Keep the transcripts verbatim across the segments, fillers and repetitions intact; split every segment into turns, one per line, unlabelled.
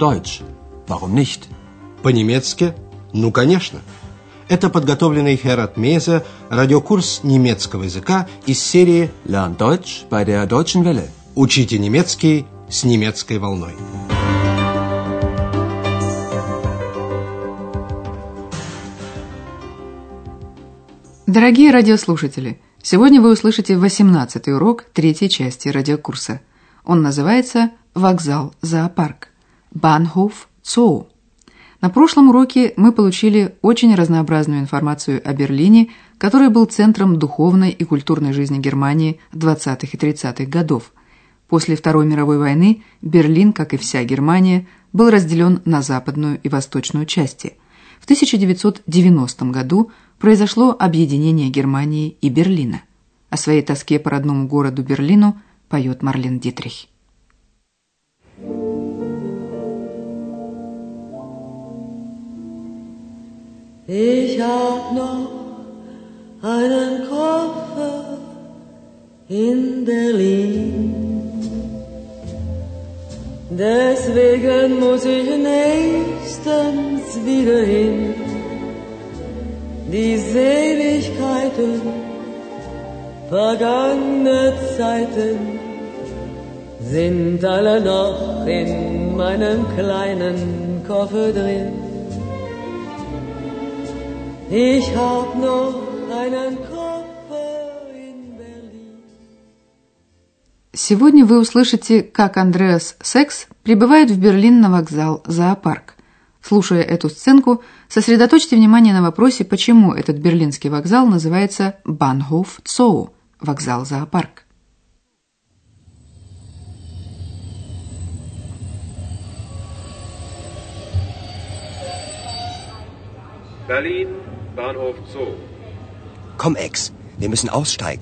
Deutsch. Warum nicht?
По-немецки? Ну, конечно. Это подготовленный Херат Мейзе радиокурс немецкого языка из серии
Lern Deutsch bei der Deutschen Welle.
«Учите немецкий с немецкой волной».
Дорогие радиослушатели, сегодня вы услышите восемнадцатый урок третьей части радиокурса. Он называется «Вокзал-зоопарк» – «Bahnhof Zoo». На прошлом уроке мы получили очень разнообразную информацию о Берлине, который был центром духовной и культурной жизни Германии двадцатых и тридцатых годов. После Второй мировой войны Берлин, как и вся Германия, был разделен на западную и восточную части. В тысяча девятьсот девяностом году произошло объединение Германии и Берлина. О своей тоске по родному городу Берлину поет Марлен Дитрих.
Ich hab noch einen Koffer in Berlin. Deswegen muss ich nächstens wieder hin. Die Seligkeiten, vergangene Zeiten sind alle noch in meinem kleinen Koffer drin. Ich hab noch einen Koffer in Berlin.
Сегодня вы услышите, как Андреас Секс прибывает в Берлин на вокзал «Зоопарк». Слушая эту сценку, сосредоточьте внимание на вопросе, почему этот берлинский вокзал называется Bahnhof Zoo – вокзал-зоопарк.
Berlin, Bahnhof Zoo.
Komm, Ex, wir müssen aussteigen.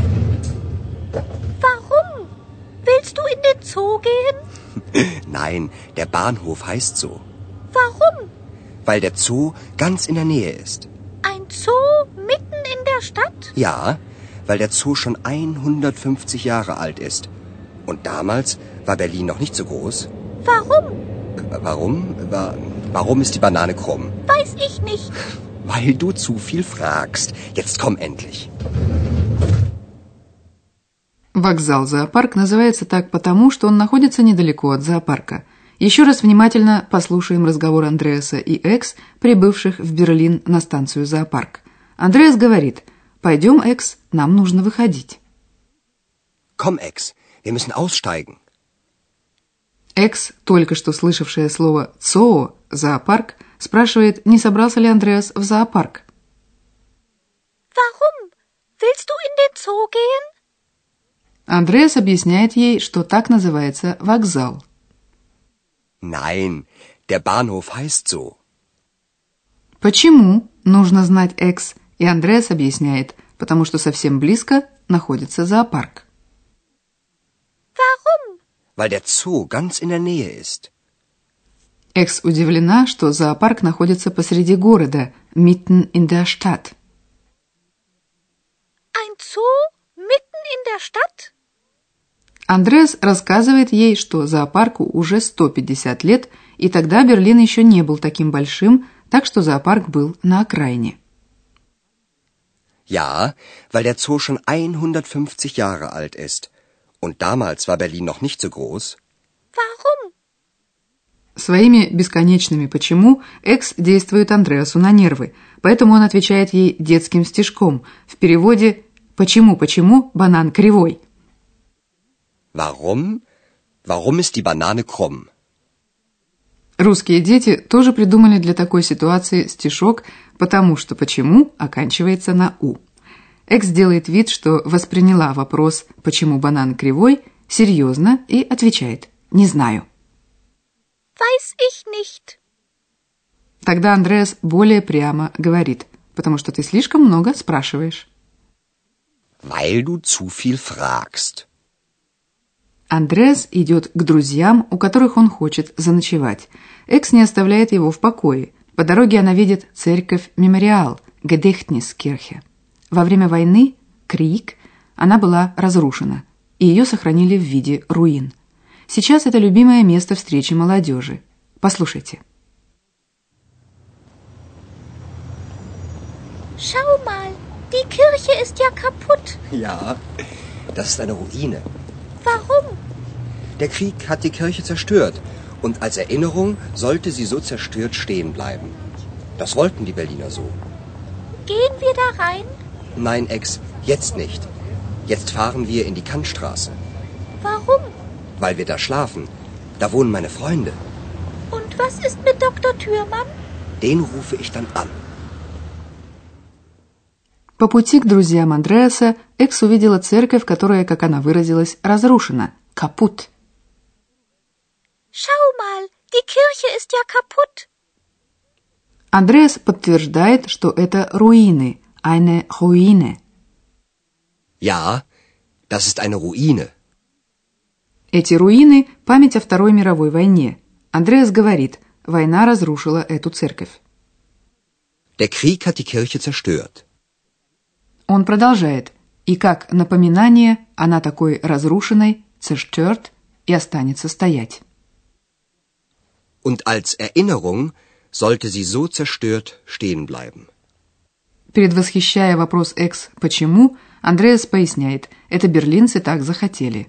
Warum? Willst du in den Zoo gehen?
Nein, der Bahnhof heißt so.
Warum?
Weil der Zoo ganz in der Nähe ist.
Ein Zoo mitten in der Stadt?
Ja, weil der Zoo schon hundertfünfzig Jahre alt ist. Und damals war Berlin noch nicht so groß.
Warum?
Warum? Wa- Warum ist die Banane krumm?
Weiß ich nicht.
Weil du zu viel fragst. Jetzt komm endlich.
Вокзал-зоопарк называется так потому, что он находится недалеко от зоопарка. Еще раз внимательно послушаем разговор Андреаса и Экс, прибывших в Берлин на станцию «Зоопарк». Андреас говорит: «Пойдем, Экс, нам нужно выходить».
Komm, Ex, wir müssen aussteigen.
Экс, только что слышавшая слово «цоо» – «зоопарк», спрашивает, не собрался ли Андреас в зоопарк.
Warum? Willst du in den Zoo gehen?
Андреас объясняет ей, что так называется вокзал.
Nein, der Bahnhof heißt so.
Почему? Нужно знать Экс, и Андреас объясняет, потому что совсем близко находится зоопарк.
Warum?
Weil der Zoo ganz in der Nähe ist.
Экс удивлена, что зоопарк находится посреди города, mitten in der Stadt.
Ein Zoo mitten in der Stadt?
Андреас рассказывает ей, что зоопарку уже сто пятьдесят лет, и тогда Берлин еще не был таким большим, так что зоопарк был на окраине.
Ja, weil der Zoo schon hundertfünfzig Jahre alt ist. Und damals war Berlin noch nicht so groß.
Warum?
Своими бесконечными «почему» Экс действует Андреасу на нервы, поэтому он отвечает ей детским стишком, в переводе «Почему-почему банан кривой?».
Warum? Warum ist die Banane krumm?
Русские дети тоже придумали для такой ситуации стишок «потому что почему» оканчивается на «у». Экс делает вид, что восприняла вопрос «почему банан кривой?» серьезно и отвечает «не знаю».
Weiß ich nicht.
Тогда Андреас более прямо говорит: «Потому что ты слишком много спрашиваешь».
Weil du zu viel fragst.
Андреас идет к друзьям, у которых он хочет заночевать. Экс не оставляет его в покое. По дороге она видит церковь-мемориал, Gedächtniskirche. Во время войны, Krieg, она была разрушена, и ее сохранили в виде руин. Сейчас это любимое место встречи молодежи. Послушайте.
Schau mal, die Kirche ist ja kaputt.
Ja, das ist eine Ruine.
Warum?
Der Krieg hat die Kirche zerstört. Und als Erinnerung sollte sie so zerstört stehen bleiben. Das wollten die Berliner so.
Gehen wir da rein?
Nein, Ex, jetzt nicht. Jetzt fahren wir in die Kantstraße.
Warum?
Weil wir da schlafen. Da wohnen meine Freunde.
Und was ist mit Doktor Thürmann?
Den rufe ich dann an.
По пути к друзьям Андреаса Экс увидела церковь, которая, как она выразилась, разрушена. Капут.
Schau mal, die Kirche ist ja kaputt.
Андреас подтверждает, что это руины, eine Ruine.
Ja, das ist eine Ruine.
Эти руины – память о Второй мировой войне. Андреас говорит, война разрушила эту церковь.
Der Krieg hat die Kirche zerstört.
Он продолжает, и как напоминание она такой разрушенной, zerstört, и останется стоять.
Und als Erinnerung sollte sie so zerstört stehen bleiben.
Предвосхищая вопрос Экс «почему?», Андреас поясняет, это берлинцы так захотели.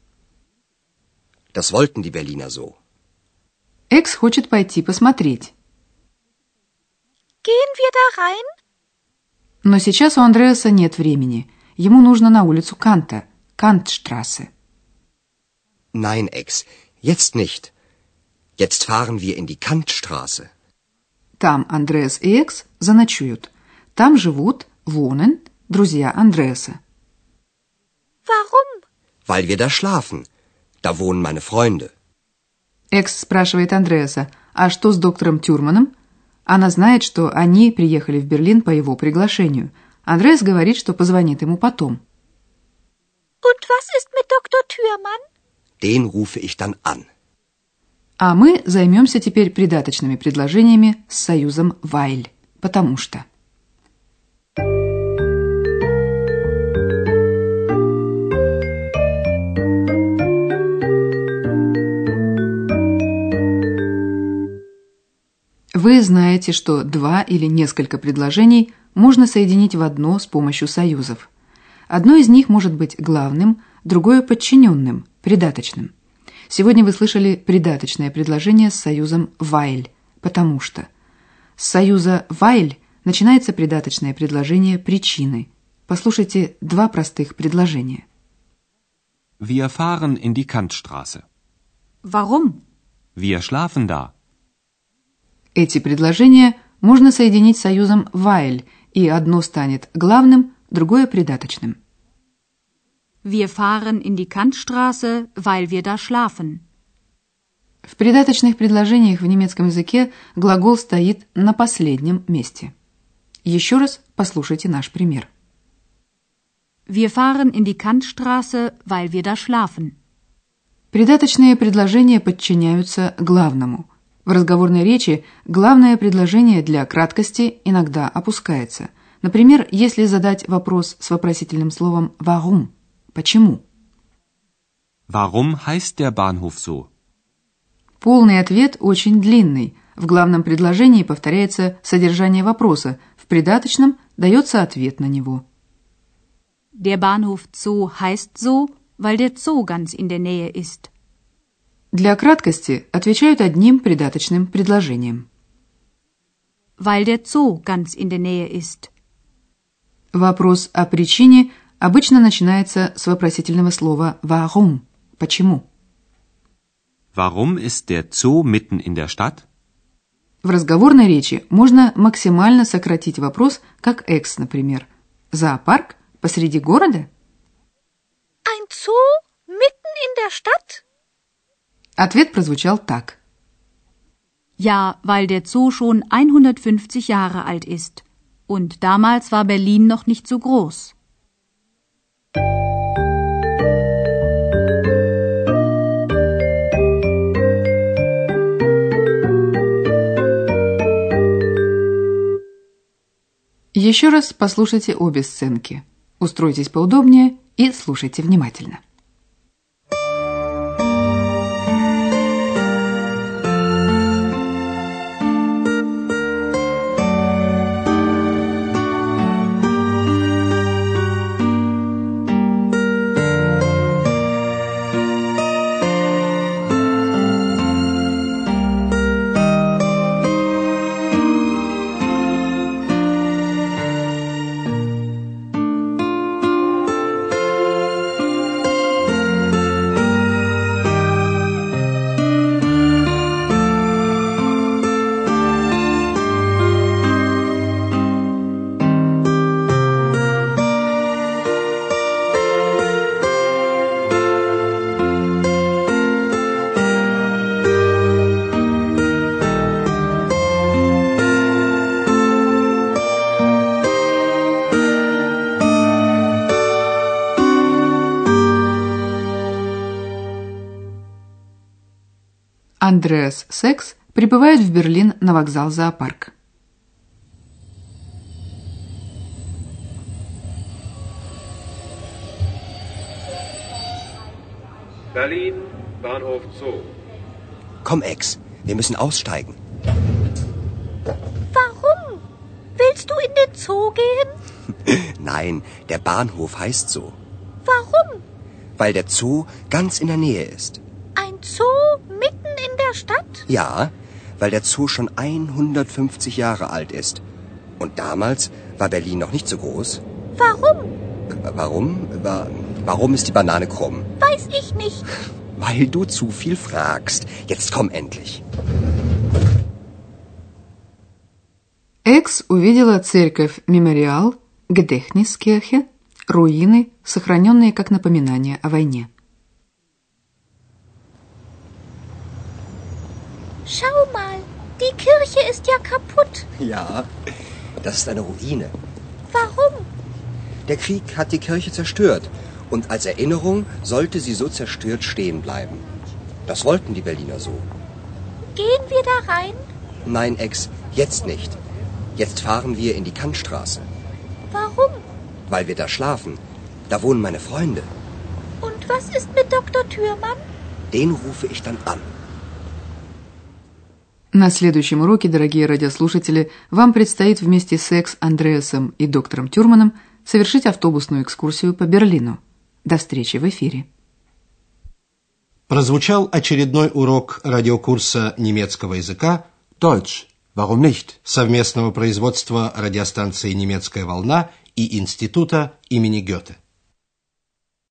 Das wollten die Berliner so.
Экс хочет пойти посмотреть.
Gehen wir da rein?
Но сейчас у Андреаса нет времени. Ему нужно на улицу Канта, Kantstraße.
Nein, Ex, jetzt nicht. Jetzt fahren wir in die Kantstraße.
Там Андреас и Экс заночуют. Там живут, wohnen, друзья Андреаса.
Warum?
Weil wir da schlafen. Da wohnen meine Freunde.
Экс спрашивает Андреаса, а что с доктором Тюрманом? Она знает, что они приехали в Берлин по его приглашению. Андреас говорит, что позвонит ему потом.
Und was ist mit Doktor Thürmann?
Den rufe ich dann an.
А мы займемся теперь придаточными предложениями с союзом weil, потому что. Вы знаете, что два или несколько предложений можно соединить в одно с помощью союзов. Одно из них может быть главным, другое подчиненным, придаточным. Сегодня вы слышали придаточное предложение с союзом weil, потому что. С союза weil начинается придаточное предложение причины. Послушайте два простых предложения.
Wir fahren in die Kantstraße.
Warum?
Wir schlafen da.
Эти предложения можно соединить союзом weil, и одно станет главным, другое придаточным.
Wir fahren in die Kantstraße, weil wir da schlafen.
В придаточных предложениях в немецком языке глагол стоит на последнем месте. Еще раз послушайте наш пример.
Wir fahren in die Kantstraße, weil wir da schlafen.
Придаточные предложения подчиняются главному. В разговорной речи главное предложение для краткости иногда опускается. Например, если задать вопрос с вопросительным словом «warum?» – «почему?».
Warum heißt der Bahnhof so?
Полный ответ очень длинный. В главном предложении повторяется содержание вопроса, в придаточном дается ответ на него.
Der Bahnhof Zoo heißt so, weil der Zoo ganz in der Nähe ist.
Для краткости отвечают одним придаточным предложением.
Weil der Zoo ganz in der Nähe ist.
Вопрос о причине обычно начинается с вопросительного слова «warum?» – «почему?».
Warum ist der Zoo mitten in der Stadt?
В разговорной речи можно максимально сократить вопрос, как Экс, например. Зоопарк посреди города?
Ein Zoo mitten in der Stadt?
Ответ прозвучал так.
Ja, weil der Zoo schon hundertfünfzig Jahre alt ist. Und damals war Berlin noch nicht so groß.
Еще раз послушайте обе сценки. Устройтесь поудобнее и слушайте внимательно. Андреас Секс прибывает в Берлин на вокзал «Зоопарк».
Berlin, Bahnhof Zoo.
Komm, Ex, wir müssen aussteigen.
Warum? Willst du in den Zoo gehen?
Nein, der Bahnhof heißt so.
Warum?
Weil der Zoo ganz in der Nähe ist.
Ein Zoo mitten in der Stadt?
Ja, weil der Zoo schon hundertfünfzig Jahre alt ist. Und damals war Berlin noch nicht so groß.
Warum?
Warum? Wa- Warum ist die Banane krumm?
Weiß ich nicht.
Weil du zu viel fragst. Jetzt komm endlich.
Экс увидела церковь Мемориал, Gedächtniskirche, руины, сохраненные как напоминание о войне.
Schau mal, die Kirche ist ja kaputt.
Ja, das ist eine Ruine.
Warum?
Der Krieg hat die Kirche zerstört. Und als Erinnerung sollte sie so zerstört stehen bleiben. Das wollten die Berliner so.
Gehen wir da rein?
Nein, Ex, jetzt nicht. Jetzt fahren wir in die Kantstraße.
Warum?
Weil wir da schlafen. Da wohnen meine Freunde.
Und was ist mit Doktor Thürmann?
Den rufe ich dann an.
На следующем уроке, дорогие радиослушатели, вам предстоит вместе с Экс, Андреасом и доктором Тюрманом совершить автобусную экскурсию по Берлину. До встречи в эфире.
Прозвучал очередной урок радиокурса немецкого языка
Deutsch. Warum nicht?
совместного производства радиостанции «Немецкая волна» и Института имени Гёте.